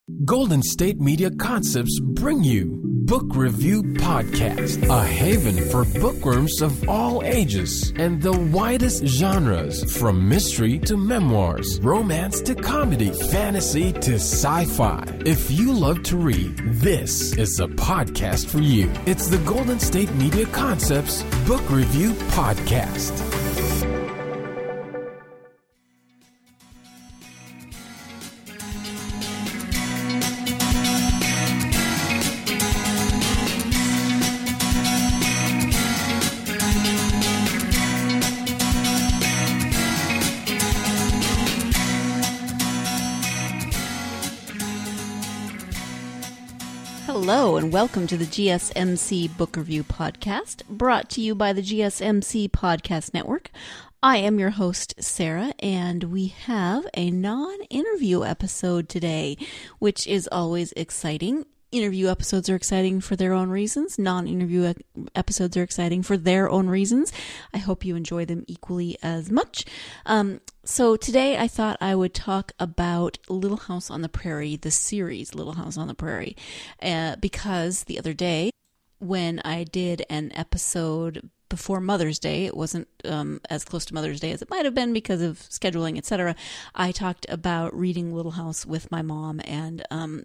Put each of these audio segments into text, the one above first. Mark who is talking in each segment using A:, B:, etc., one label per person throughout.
A: Golden State Media Concepts bring you Book Review Podcast, a haven for bookworms of all ages and the widest genres, from mystery to memoirs, romance to comedy, fantasy to sci-fi. If you love to read, this is a podcast for you. It's the Golden State Media Concepts Book Review Podcast.
B: Hello and welcome to the GSMC Book Review Podcast, brought to you by the GSMC Podcast Network. I am your host, Sarah, and we have a non-interview episode today, which is always exciting. Interview episodes are exciting for their own reasons. Non-interview episodes are exciting for their own reasons. I hope you enjoy them equally as much. So today I thought I would talk about Little House on the Prairie, the series Little House on the Prairie, because the other day when I did an episode before Mother's Day, it wasn't as close to Mother's Day as it might have been because of scheduling, etc. I talked about reading Little House with my mom and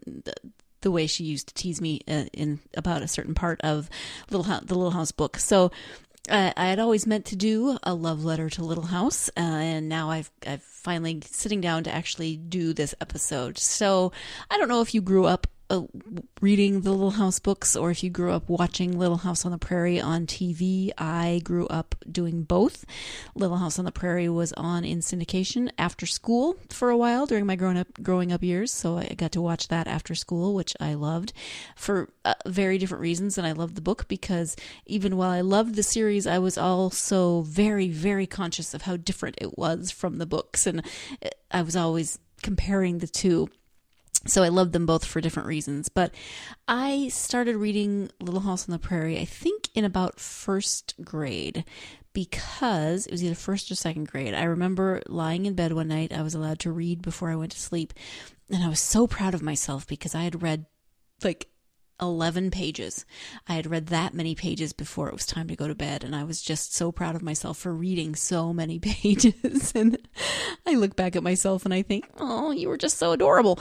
B: the way she used to tease me in about a certain part of the Little House book. So I had always meant to do a love letter to Little House, and now I've finally sitting down to actually do this episode. So I don't know if you grew up reading the Little House books or if you grew up watching Little House on the Prairie on TV. I grew up doing both. Little House on the Prairie was on in syndication after school for a while during my growing up years, so I got to watch that after school, which I loved for very different reasons. And I loved the book because even while I loved the series, I was also very, very conscious of how different it was from the books, and I was always comparing the two. So I loved them both for different reasons. But I started reading Little House on the Prairie, I think, in about first grade, because it was either first or second grade. I remember lying in bed one night. I was allowed to read before I went to sleep. And I was so proud of myself because I had read like 11 pages. I had read that many pages before it was time to go to bed, and I was just so proud of myself for reading so many pages. And I look back at myself and I think, oh, you were just so adorable.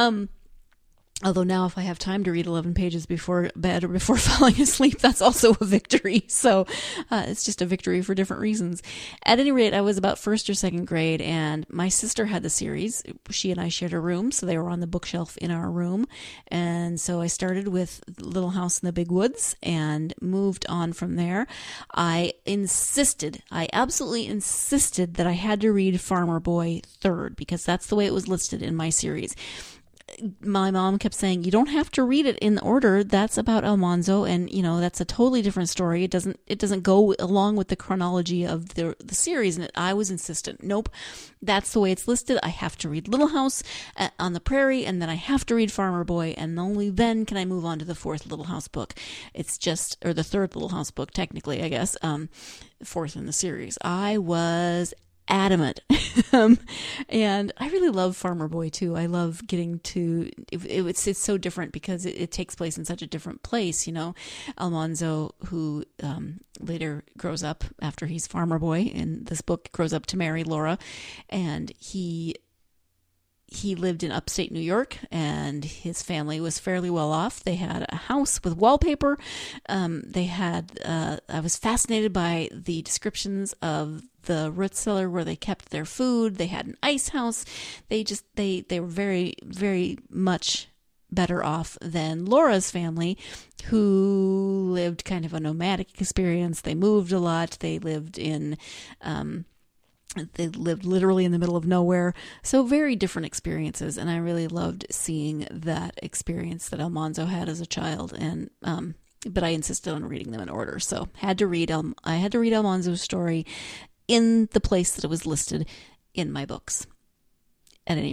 B: Although now if I have time to read 11 pages before bed or before falling asleep, that's also a victory. So it's just a victory for different reasons. At any rate, I was about first or second grade, and my sister had the series. She and I shared a room, so they were on the bookshelf in our room. And so I started with Little House in the Big Woods and moved on from there. I absolutely insisted that I had to read Farmer Boy third, because that's the way it was listed in my series. My mom kept saying, you don't have to read it in order. That's about Almanzo, and that's a totally different story. It doesn't go along with the chronology of the series. And I was insistent. Nope, that's the way it's listed. I have to read Little House on the Prairie, and then I have to read Farmer Boy, and only then can I move on to the fourth Little House book. Or the third Little House book, technically, I guess, fourth in the series. I was adamant. And I really love Farmer Boy too. I love getting to it's so different because it takes place in such a different place. Almanzo, who later grows up after he's Farmer Boy in this book, grows up to marry Laura, and he lived in upstate New York, and his family was fairly well off. They had a house with wallpaper. I was fascinated by the descriptions of the root cellar where they kept their food. They had an ice house. They were very, very much better off than Laura's family, who lived kind of a nomadic experience. They moved a lot. They lived literally in the middle of nowhere. So very different experiences. And I really loved seeing that experience that Almanzo had as a child. And, but I insisted on reading them in order. So I had to read Almanzo's story in the place that it was listed in my books. At any rate,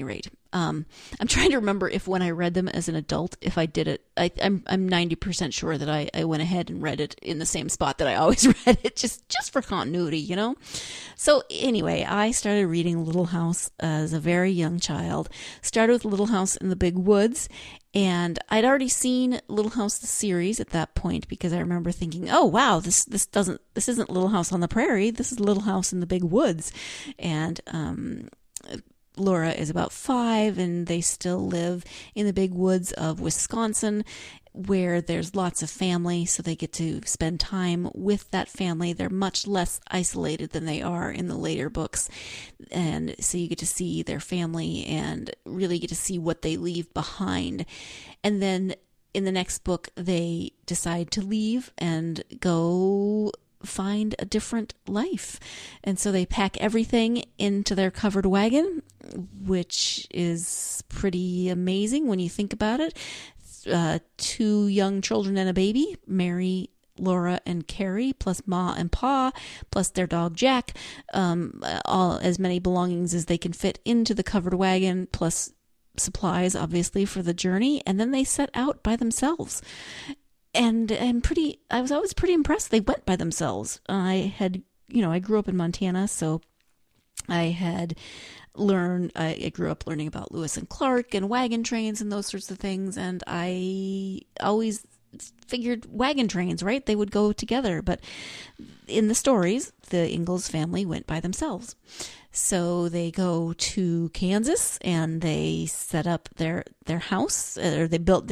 B: I'm trying to remember if when I read them as an adult, if I did it, I'm 90% sure that I went ahead and read it in the same spot that I always read it, just for continuity, you know? So anyway, I started reading Little House as a very young child. Started with Little House in the Big Woods, and I'd already seen Little House the series at that point, because I remember thinking, oh wow, this isn't Little House on the Prairie, this is Little House in the Big Woods. And Laura is about 5, and they still live in the big woods of Wisconsin, where there's lots of family, so they get to spend time with that family. They're much less isolated than they are in the later books, and so you get to see their family and really get to see what they leave behind. And then in the next book, they decide to leave and go find a different life. And so they pack everything into their covered wagon, which is pretty amazing when you think about it. 2 young children and a baby, Mary, Laura, and Carrie, plus Ma and Pa, plus their dog Jack, all as many belongings as they can fit into the covered wagon, plus supplies, obviously, for the journey. And then they set out by themselves. And I was always pretty impressed. They went by themselves. I grew up in Montana, so I grew up learning about Lewis and Clark and wagon trains and those sorts of things. And I always figured wagon trains, right? They would go together. But in the stories, the Ingalls family went by themselves. So they go to Kansas and they set up their house, or they build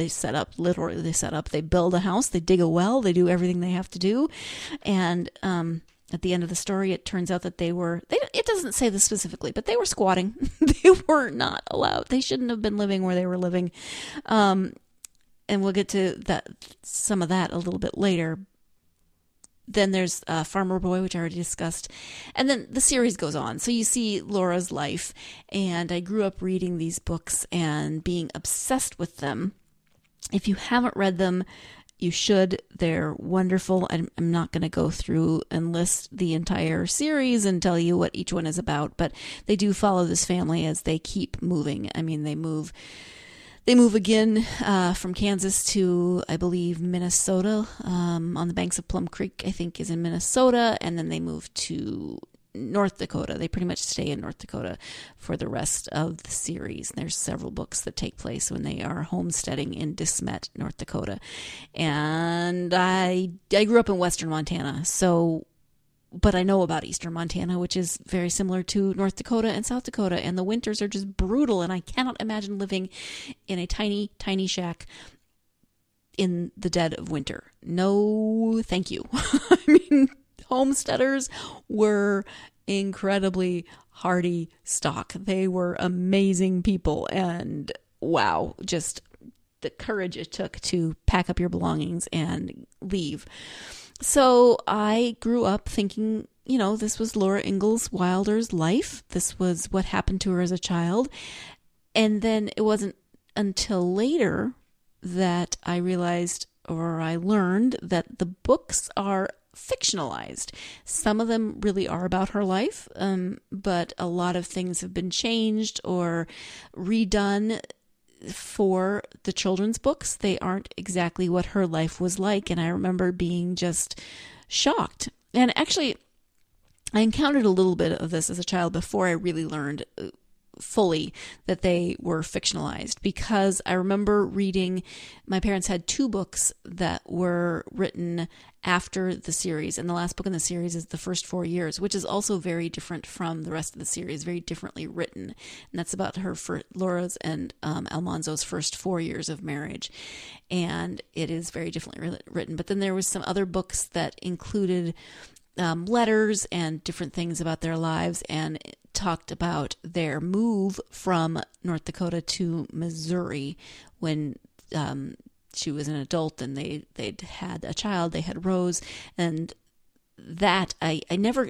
B: a house, they dig a well, they do everything they have to do. And at the end of the story, it turns out that it doesn't say this specifically, but they were squatting. They were not allowed. They shouldn't have been living where they were living. And we'll get to some of that a little bit later. Then there's Farmer Boy, which I already discussed. And then the series goes on. So you see Laura's life. And I grew up reading these books and being obsessed with them. If you haven't read them, you should. They're wonderful. I'm not going to go through and list the entire series and tell you what each one is about. But they do follow this family as they keep moving. I mean, they move again from Kansas to, I believe, Minnesota, on the banks of Plum Creek, I think, is in Minnesota. And then they move to North Dakota. They pretty much stay in North Dakota for the rest of the series. There's several books that take place when they are homesteading in DeSmet, North Dakota. And I grew up in western Montana, but I know about eastern Montana, which is very similar to North Dakota and South Dakota, and the winters are just brutal, and I cannot imagine living in a tiny, tiny shack in the dead of winter. No, thank you. I mean, homesteaders were incredibly hardy stock. They were amazing people, and wow, just the courage it took to pack up your belongings and leave. So I grew up thinking, this was Laura Ingalls Wilder's life. This was what happened to her as a child. And then it wasn't until later that I realized, or I learned, that the books are fictionalized. Some of them really are about her life, but a lot of things have been changed or redone for the children's books. They aren't exactly what her life was like, and I remember being just shocked. And actually, I encountered a little bit of this as a child before I really learned fully that they were fictionalized, because I remember reading, my parents had 2 books that were written after the series, and the last book in the series is The First 4 Years, which is also very different from the rest of the series, very differently written, and that's about Laura's and Almanzo's first 4 years of marriage, and it is very differently written. But then there was some other books that included letters and different things about their lives, and talked about their move from North Dakota to Missouri when she was an adult and they'd had a child. They had Rose, and that I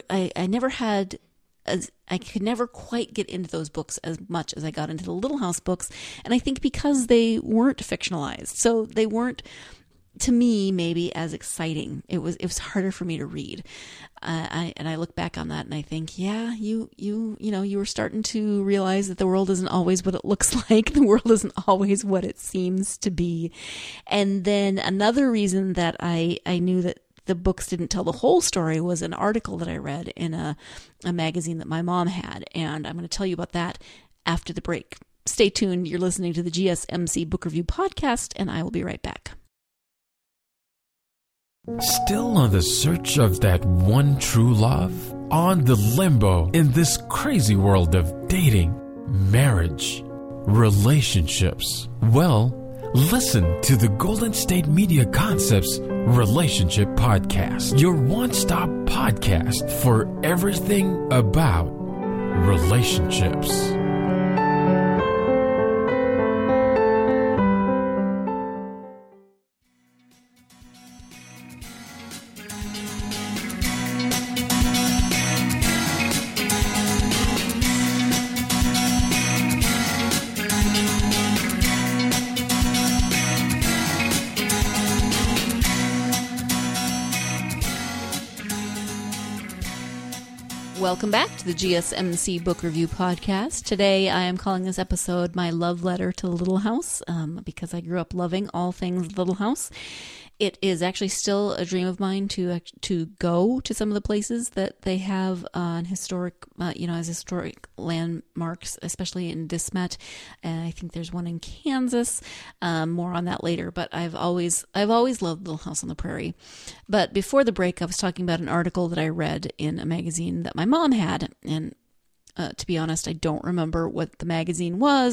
B: could never quite get into those books as much as I got into the Little House books, and I think because they weren't fictionalized, so they weren't to me, maybe as exciting. It was harder for me to read. I look back on that and I think, yeah, you were starting to realize that the world isn't always what it looks like. The world isn't always what it seems to be. And then another reason that I knew that the books didn't tell the whole story was an article that I read in a magazine that my mom had. And I'm going to tell you about that after the break. Stay tuned. You're listening to the GSMC Book Review Podcast, and I will be right back.
A: Still on the search of that one true love? On the limbo in this crazy world of dating, marriage, relationships? Well, listen to the Golden State Media Concepts Relationship Podcast, your one-stop podcast for everything about relationships.
B: Welcome back to the GSMC Book Review Podcast. Today I am calling this episode My Love Letter to Little House, because I grew up loving all things Little House. It is actually still a dream of mine to go to some of the places that they have on historic, as historic landmarks, especially in De Smet. And I think there's one in Kansas. More on that later. But I've always loved Little House on the Prairie. But before the break, I was talking about an article that I read in a magazine that my mom had, and to be honest, I don't remember what the magazine was.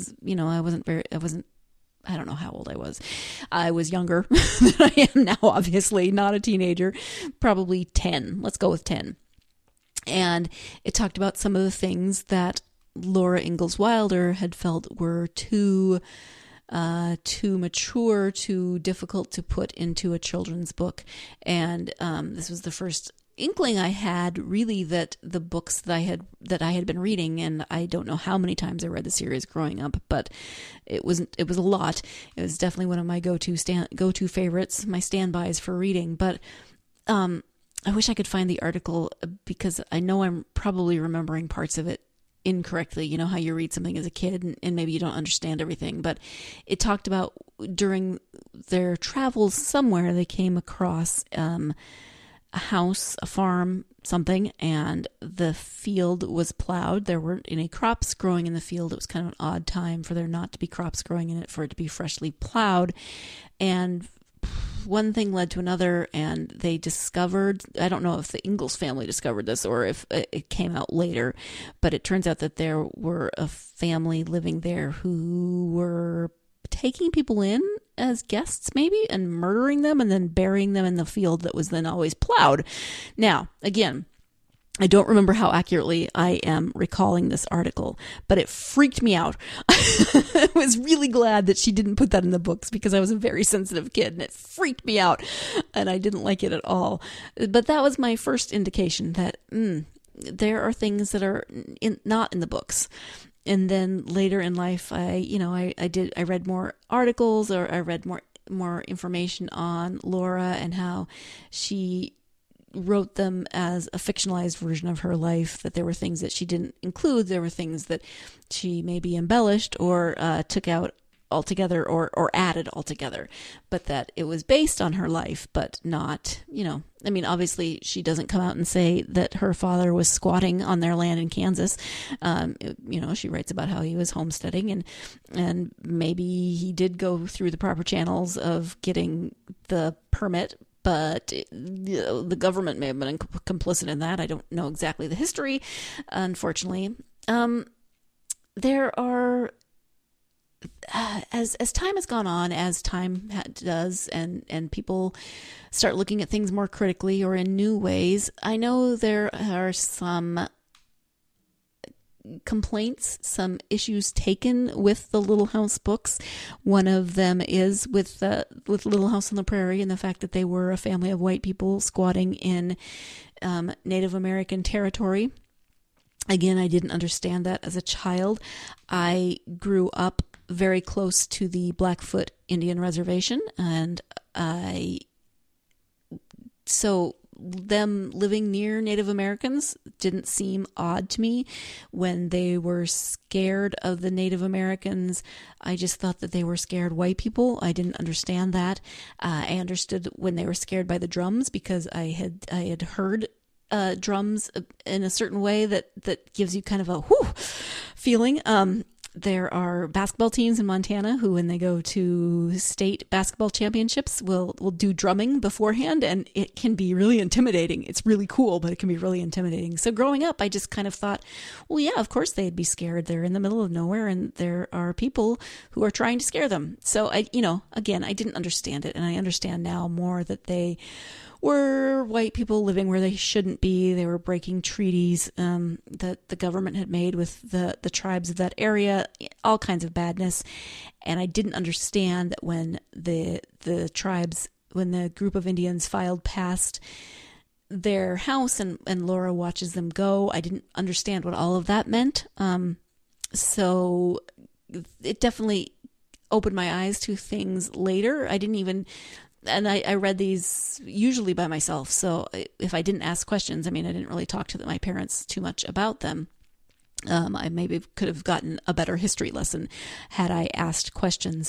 B: I don't know how old I was. I was younger than I am now, obviously, not a teenager, probably 10. Let's go with 10. And it talked about some of the things that Laura Ingalls Wilder had felt were too mature, too difficult to put into a children's book. And this was the first inkling I had, really, that the books that I had been reading, and I don't know how many times I read the series growing up, but it was a lot. It was definitely one of my go-to favorites, my standbys for reading. But I wish I could find the article, because I know I'm probably remembering parts of it incorrectly. You know how you read something as a kid and maybe you don't understand everything, but it talked about during their travels somewhere they came across a house, a farm, something, and the field was plowed. There weren't any crops growing in the field. It was kind of an odd time for there not to be crops growing in it, for it to be freshly plowed. And one thing led to another, and they discovered, I don't know if the Ingalls family discovered this or if it came out later, but it turns out that there were a family living there who were taking people in as guests maybe and murdering them and then burying them in the field that was then always plowed. Now, again, I don't remember how accurately I am recalling this article, but it freaked me out. I was really glad that she didn't put that in the books, because I was a very sensitive kid and it freaked me out and I didn't like it at all. But that was my first indication that there are things that are not in the books. And then later in life, I read more articles, or I read more information on Laura and how she wrote them as a fictionalized version of her life, that there were things that she didn't include, there were things that she maybe embellished or took out altogether or added altogether, but that it was based on her life, but not, obviously she doesn't come out and say that her father was squatting on their land in Kansas. She writes about how he was homesteading and maybe he did go through the proper channels of getting the permit, but the government may have been complicit in that. I don't know exactly the history, unfortunately. There are, as time has gone on, as time does, and people start looking at things more critically or in new ways, I know there are some complaints, some issues taken with the Little House books. One of them is with Little House on the Prairie and the fact that they were a family of white people squatting in Native American territory. Again, I didn't understand that as a child. I grew up very close to the Blackfoot Indian Reservation, and so them living near Native Americans didn't seem odd to me. When they were scared of the Native Americans, I just thought that they were scared white people. I didn't understand that. I understood when they were scared by the drums, because I had heard drums in a certain way that gives you kind of a whoo feeling. There are basketball teams in Montana who, when they go to state basketball championships, will do drumming beforehand, and it can be really intimidating. It's really cool, but it can be really intimidating. So growing up, I just kind of thought, well, yeah, of course they'd be scared. They're in the middle of nowhere, and there are people who are trying to scare them. So I didn't understand it, and I understand now more that they were white people living where they shouldn't be. They were breaking treaties that the government had made with the tribes of that area, all kinds of badness. And I didn't understand that when the group of Indians filed past their house and Laura watches them go, I didn't understand what all of that meant. So it definitely opened my eyes to things later. And I read these usually by myself. So if I didn't ask questions, I didn't really talk to my parents too much about them. I maybe could have gotten a better history lesson had I asked questions.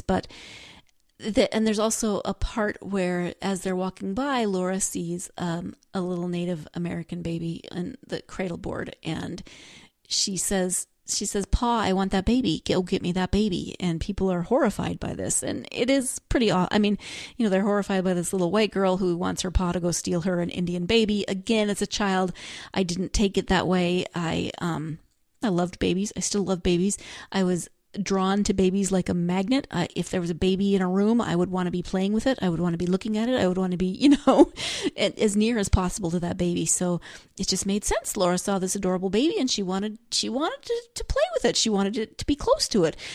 B: And there's also a part where, as they're walking by, Laura sees a little Native American baby in the cradle board, and she says, "Pa, I want that baby. Go get me that baby." And people are horrified by this. And it is pretty odd. They're horrified by this little white girl who wants her pa to go steal her an Indian baby. Again, as a child, I didn't take it that way. I loved babies. I still love babies. I was drawn to babies like a magnet. If there was a baby in a room, I would want to be playing with it. I would want to be looking at it. I would want to be, as near as possible to that baby. So it just made sense. Laura saw this adorable baby, and she wanted to play with it. She wanted it to be close to it.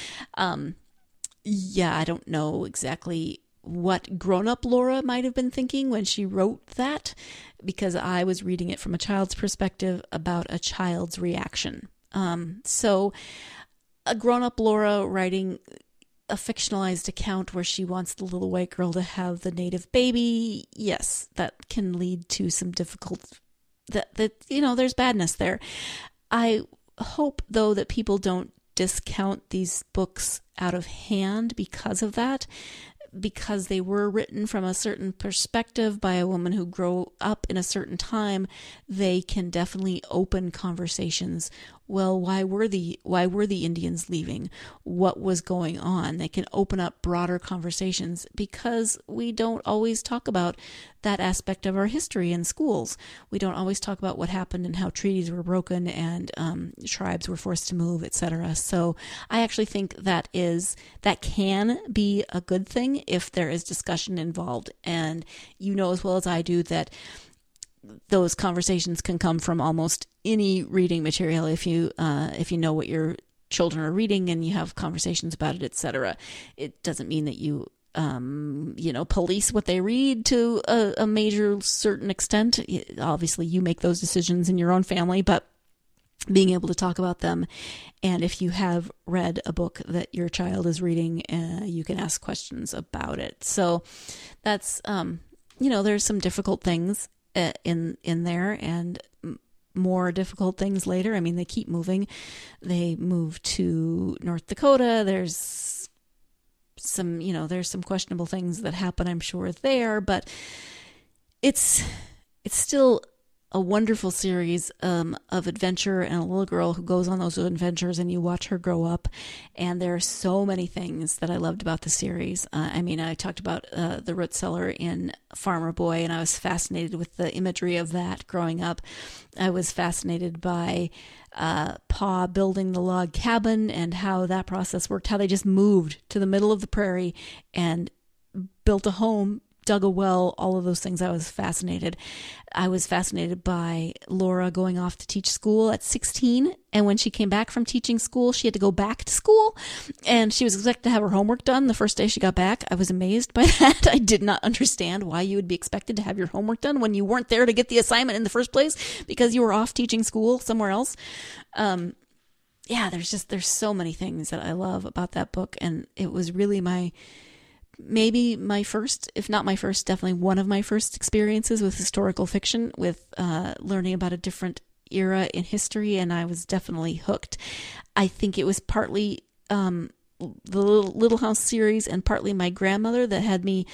B: I don't know exactly what grown-up Laura might have been thinking when she wrote that, because I was reading it from a child's perspective about a child's reaction. So a grown-up Laura writing a fictionalized account where she wants the little white girl to have the Native baby, yes, that can lead to some difficult, there's badness there. I hope, though, that people don't discount these books out of hand because of that, because they were written from a certain perspective by a woman who grew up in a certain time. They can definitely open conversations. Well, why were the Indians leaving? What was going on? They can open up broader conversations, because we don't always talk about that aspect of our history in schools. We don't always talk about what happened and how treaties were broken and tribes were forced to move, etc. So I actually think that can be a good thing if there is discussion involved. And you know as well as I do that those conversations can come from almost any reading material if you know what your children are reading and you have conversations about it, etc. It doesn't mean that you police what they read to a major certain extent. Obviously, you make those decisions in your own family, but being able to talk about them, and if you have read a book that your child is reading, you can ask questions about it. So that's there's some difficult things in there, and more difficult things later. They keep moving. They move to North Dakota. There's some questionable things that happen, I'm sure, there, but it's still a wonderful series of adventure, and a little girl who goes on those adventures, and you watch her grow up. And there are so many things that I loved about the series. I talked about the root cellar in Farmer Boy, and I was fascinated with the imagery of that growing up. I was fascinated by Pa building the log cabin and how that process worked, how they just moved to the middle of the prairie and built a home, dug a well, all of those things. I was fascinated. I was fascinated by Laura going off to teach school at 16. And when she came back from teaching school, she had to go back to school. And she was expected to have her homework done the first day she got back. I was amazed by that. I did not understand why you would be expected to have your homework done when you weren't there to get the assignment in the first place because you were off teaching school somewhere else. yeah, there's so many things that I love about that book. And it was really maybe my first, if not my first, definitely one of my first experiences with historical fiction, with learning about a different era in history. And I was definitely hooked. I think it was partly the Little House series and partly my grandmother that had me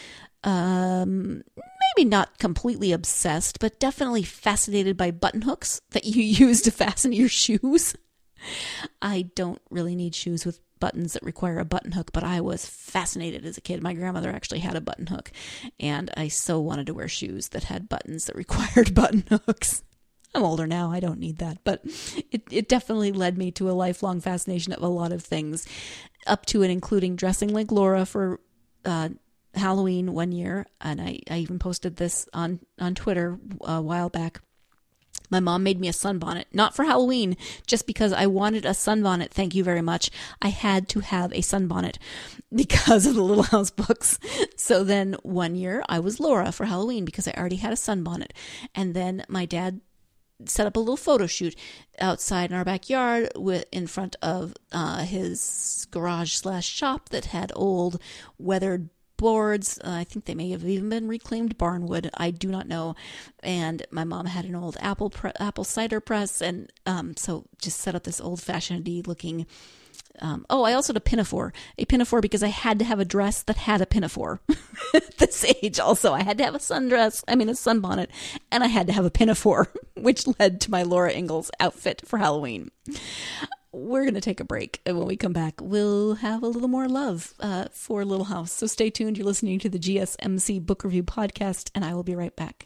B: maybe not completely obsessed, but definitely fascinated by button hooks that you use to fasten your shoes. I don't really need shoes with buttons that require a button hook, but I was fascinated as a kid. My grandmother actually had a button hook, and I so wanted to wear shoes that had buttons that required button hooks. I'm older now, I don't need that, but it definitely led me to a lifelong fascination of a lot of things, up to and including dressing like Laura for Halloween one year, and I even posted this on Twitter a while back. My mom made me a sunbonnet, not for Halloween, just because I wanted a sunbonnet. Thank you very much. I had to have a sunbonnet because of the Little House books. So then one year I was Laura for Halloween because I already had a sunbonnet. And then my dad set up a little photo shoot outside in our backyard in front of his garage/shop that had old weathered boards. I think they may have even been reclaimed barnwood. I do not know. And my mom had an old apple cider press. And so just set up this old-fashioned looking... I also had a pinafore because I had to have a dress that had a pinafore at this age. Also, I had to have a sunbonnet, and I had to have a pinafore, which led to my Laura Ingalls outfit for Halloween. We're going to take a break, and when we come back, we'll have a little more love for Little House. So stay tuned. You're listening to the GSMC Book Review Podcast, and I will be right back.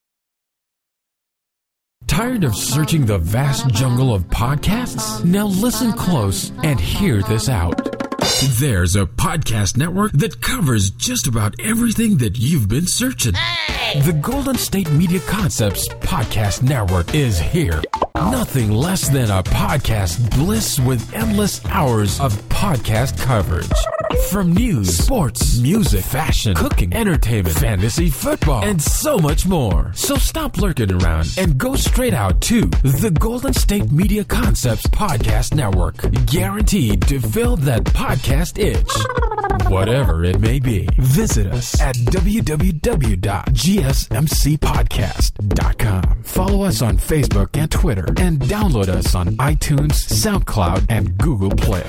A: Tired of searching the vast jungle of podcasts? Now listen close and hear this out. There's a podcast network that covers just about everything that you've been searching. The Golden State Media Concepts Podcast Network is here. Nothing less than a podcast bliss with endless hours of podcast coverage. From news, sports, music, fashion, cooking, entertainment, fantasy, football, and so much more. So stop lurking around and go straight out to the Golden State Media Concepts Podcast Network. Guaranteed to fill that podcast itch. Whatever it may be. Visit us at www.gsmcpodcast.com. Follow us on Facebook and Twitter, and download us on iTunes, SoundCloud, and Google Play.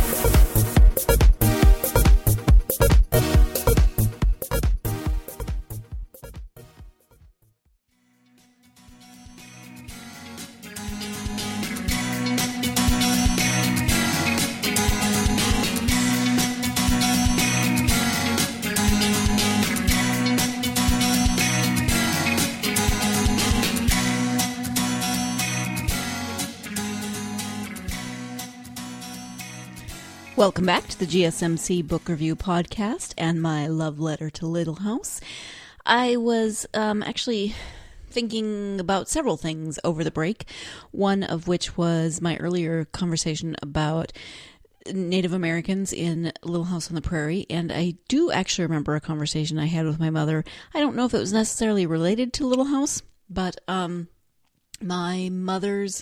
B: Welcome back to the GSMC Book Review Podcast and my love letter to Little House. I was actually thinking about several things over the break, one of which was my earlier conversation about Native Americans in Little House on the Prairie, and I do actually remember a conversation I had with my mother. I don't know if it was necessarily related to Little House, but my mother's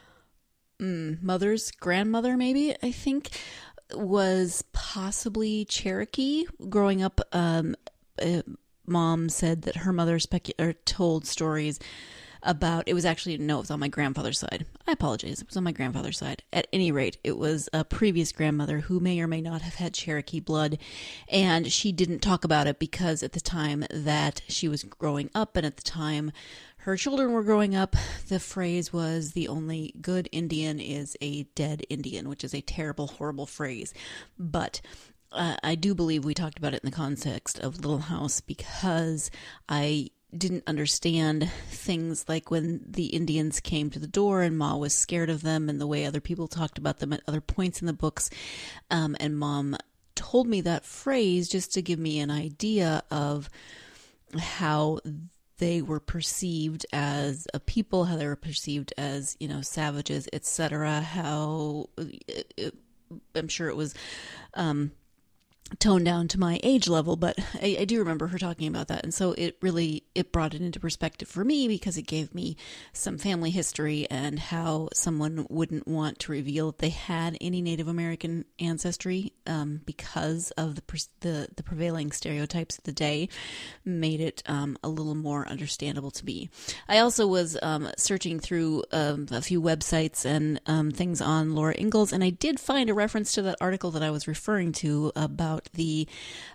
B: grandmother, maybe, I think, was possibly Cherokee. Growing up, Mom said that her mother told stories about, it was on my grandfather's side. I apologize. It was on my grandfather's side. At any rate, it was a previous grandmother who may or may not have had Cherokee blood, and she didn't talk about it because at the time that she was growing up and at the time her children were growing up, the phrase was, the only good Indian is a dead Indian, which is a terrible, horrible phrase. But I do believe we talked about it in the context of Little House because I didn't understand things like when the Indians came to the door and Ma was scared of them and the way other people talked about them at other points in the books. And Mom told me that phrase just to give me an idea of how they were perceived as a people, how they were perceived as, savages, etc. How I'm sure it was toned down to my age level, but I do remember her talking about that. And so it brought it into perspective for me, because it gave me some family history and how someone wouldn't want to reveal that they had any Native American ancestry, because of the prevailing stereotypes of the day, made it a little more understandable to me. I also was searching through a few websites and things on Laura Ingalls, and I did find a reference to that article that I was referring to about the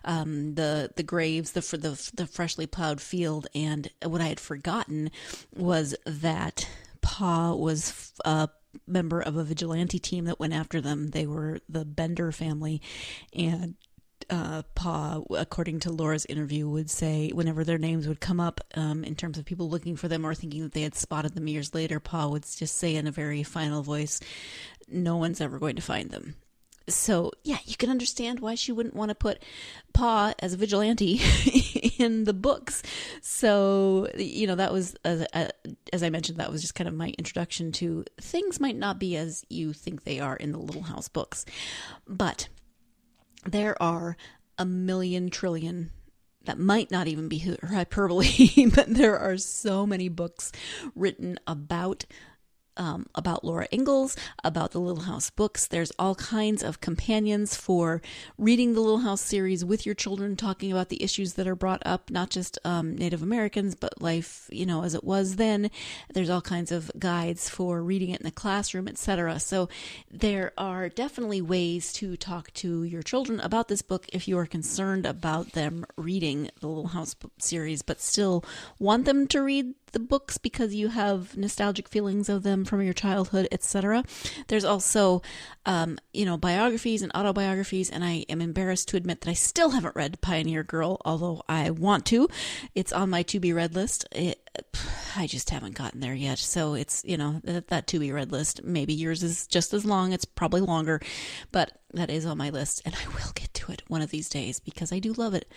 B: graves, the freshly plowed field. And what I had forgotten was that Pa was a member of a vigilante team that went after them. They were the Bender family, and Pa, according to Laura's interview, would say whenever their names would come up in terms of people looking for them or thinking that they had spotted them years later, Pa would just say in a very final voice, "No one's ever going to find them." So, yeah, you can understand why she wouldn't want to put Pa as a vigilante in the books. So, that was, as I mentioned, that was just kind of my introduction to things might not be as you think they are in the Little House books. But there are a million trillion, that might not even be hyperbole, but there are so many books written about Laura Ingalls, about the Little House books. There's all kinds of companions for reading the Little House series with your children, talking about the issues that are brought up, not just Native Americans, but life, as it was then. There's all kinds of guides for reading it in the classroom, etc. So there are definitely ways to talk to your children about this book if you are concerned about them reading the Little House series, but still want them to read the books because you have nostalgic feelings of them from your childhood, etc. There's also, biographies and autobiographies, and I am embarrassed to admit that I still haven't read Pioneer Girl, although I want to. It's on my to-be-read list. I just haven't gotten there yet. So it's, that to-be-read list. Maybe yours is just as long. It's probably longer, but that is on my list, and I will get to it one of these days because I do love it.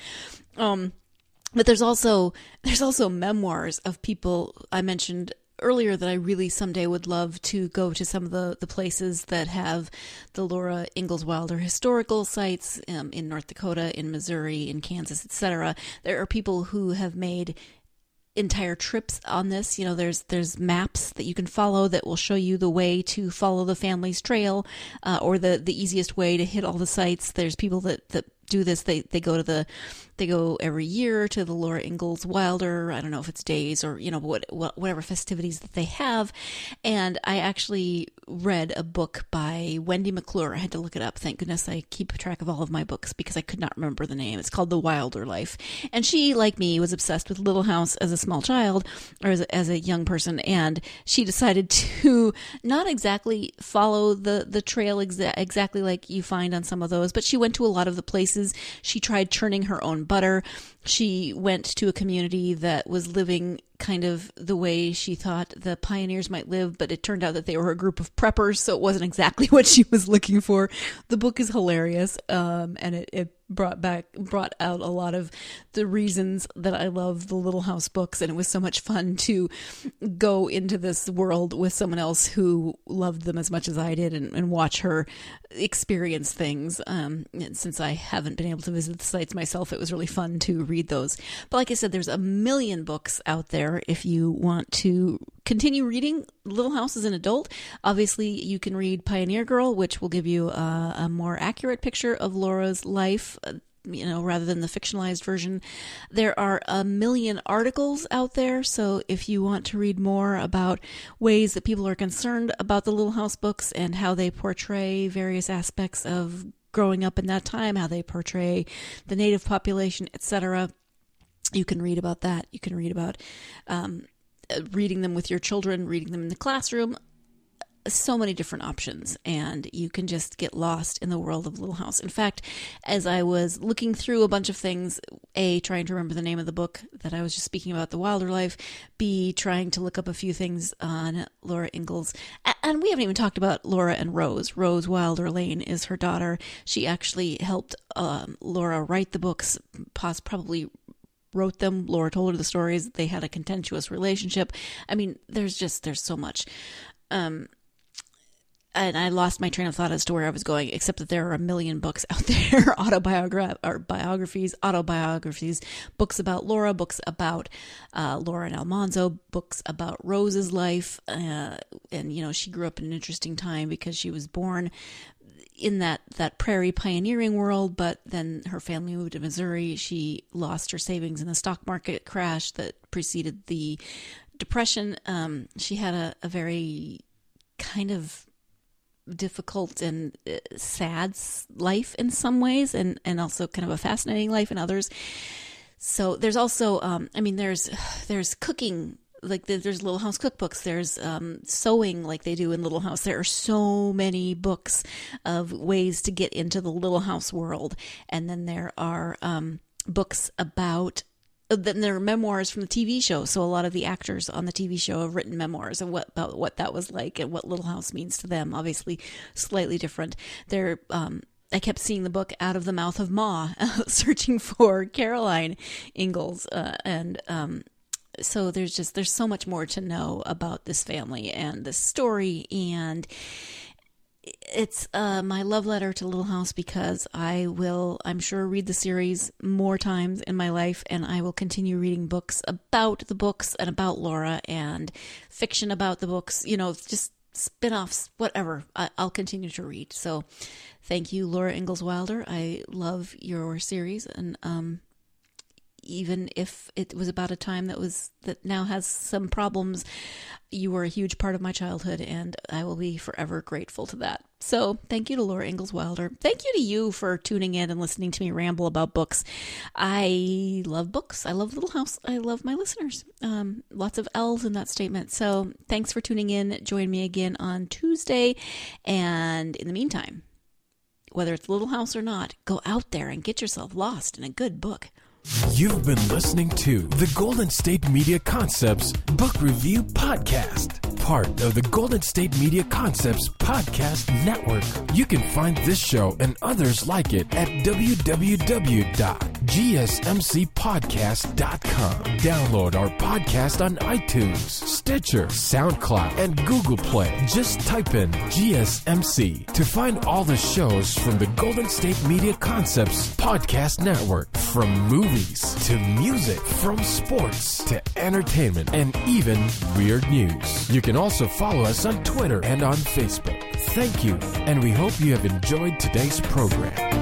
B: But there's also memoirs of people. I mentioned earlier that I really someday would love to go to some of the places that have the Laura Ingalls Wilder historical sites in North Dakota, in Missouri, in Kansas, etc. There are people who have made entire trips on this. There's maps that you can follow that will show you the way to follow the family's trail, or the easiest way to hit all the sites. There's people that do this. They go every year to the Laura Ingalls Wilder, I don't know if it's days or, whatever festivities that they have. And I actually read a book by Wendy McClure. I had to look it up. Thank goodness I keep track of all of my books because I could not remember the name. It's called The Wilder Life. And she, like me, was obsessed with Little House as a small child, or as a young person. And she decided to not exactly follow the trail exactly like you find on some of those, but she went to a lot of the places. She tried churning her own butter. She went to a community that was living kind of the way she thought the pioneers might live, but it turned out that they were a group of preppers, so it wasn't exactly what she was looking for. The book is hilarious, and it brought out a lot of the reasons that I love the Little House books, and it was so much fun to go into this world with someone else who loved them as much as I did, and watch her experience things. Since I haven't been able to visit the sites myself, it was really fun to read those. But like I said, there's a million books out there if you want to continue reading Little House as an adult. Obviously, you can read Pioneer Girl, which will give you a more accurate picture of Laura's life, rather than the fictionalized version. There are a million articles out there, so if you want to read more about ways that people are concerned about the Little House books and how they portray various aspects of growing up in that time, how they portray the Native population, etc., you can read about that. You can read about reading them with your children, reading them in the classroom. So many different options, and you can just get lost in the world of Little House. In fact, as I was looking through a bunch of things, A, trying to remember the name of the book that I was just speaking about, The Wilder Life, B, trying to look up a few things on Laura Ingalls. And we haven't even talked about Laura and Rose. Rose Wilder Lane is her daughter. She actually helped Laura write the books, probably wrote them. Laura told her the stories. They had a contentious relationship. I mean, there's so much. and I lost my train of thought as to where I was going, except that there are a million books out there, autobiographies, books about Laura, books about Laura and Almanzo, books about Rose's life. And, she grew up in an interesting time because she was born in that prairie pioneering world, but then her family moved to Missouri. She lost her savings in the stock market crash that preceded the Depression. She had a very kind of difficult and sad life in some ways, and also kind of a fascinating life in others. So there's also, there's cooking, like there's Little House cookbooks, there's sewing like they do in Little House. There are so many books of ways to get into the Little House world. And then there are books about, then there are memoirs from the TV show. So a lot of the actors on the TV show have written memoirs of about what that was like and what Little House means to them. Obviously slightly different. I kept seeing the book Out of the Mouth of Ma, searching for Caroline Ingalls, so there's so much more to know about this family and this story, and it's my love letter to Little House, because I will, I'm sure, read the series more times in my life, and I will continue reading books about the books and about Laura, and fiction about the books, just spin-offs, whatever. I'll continue to read. So thank you, Laura Ingalls Wilder. I love your series, and even if it was about a time that now has some problems, you were a huge part of my childhood, and I will be forever grateful to that. So thank you to Laura Ingalls Wilder. Thank you to you for tuning in and listening to me ramble about books. I love books. I love Little House. I love my listeners. Lots of L's in that statement. So thanks for tuning in. Join me again on Tuesday. And in the meantime, whether it's Little House or not, go out there and get yourself lost in a good book.
A: You've been listening to the Golden State Media Concepts Book Review Podcast, part of the Golden State Media Concepts Podcast Network. You can find this show and others like it at www.gsmcpodcast.com. Download our podcast on iTunes, Stitcher, SoundCloud, and Google Play. Just type in GSMC to find all the shows from the Golden State Media Concepts Podcast Network, from movies to music, from sports to entertainment, and even weird news. You can also follow us on Twitter and on Facebook. Thank you, and we hope you have enjoyed today's program.